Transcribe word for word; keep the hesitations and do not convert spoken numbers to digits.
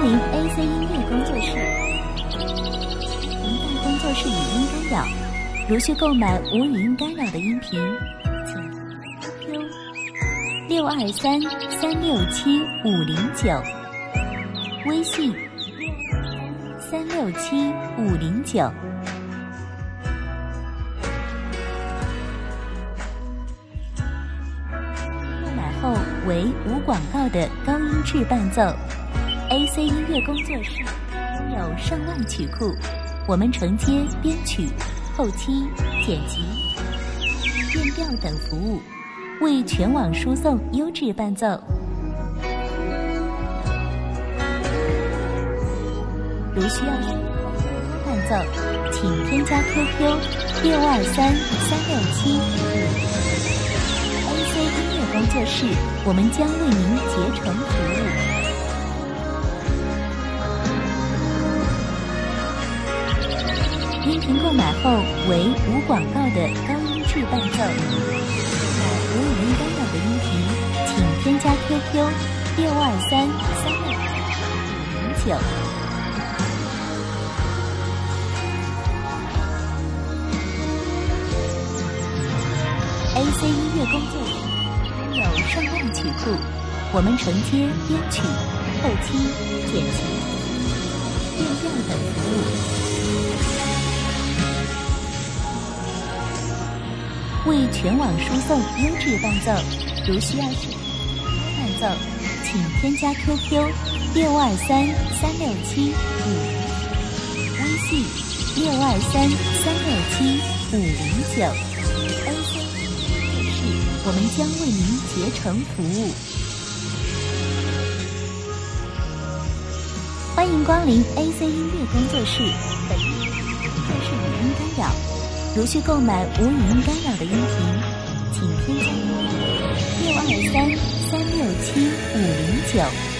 光临 A C 音乐工作室。您待工作室语音干扰，如需购买无语音干扰的音频，请 Q Q 六二三三六七五零九，微信三六七五零九。购买后为无广告的高音质伴奏。A C 音乐工作室拥有上万曲库，我们承接编曲、后期、剪辑、变调等服务，为全网输送优质伴奏。如需要伴奏，请添加 Q Q 六二三三六七。A C 音乐工作室，我们将为您竭诚服务。音频购买后为无广告的高音质伴奏。买无语音干扰的音频，请添加 Q Q 六二三三六五零九。A C 音乐工作室拥有上万曲库，我们承接编曲、后期、剪辑、变调等服务。为全网输送优质伴奏，如需要是伴奏，请添加 Q Q 六二三三六七五，微信六二三三六七五零九。A C 音乐室，我们将为您竭诚服务。欢迎光临 A C 音乐工作室，本音这是语音干扰。如需购买无语音干扰的音频，请添加六二三三六七五零九。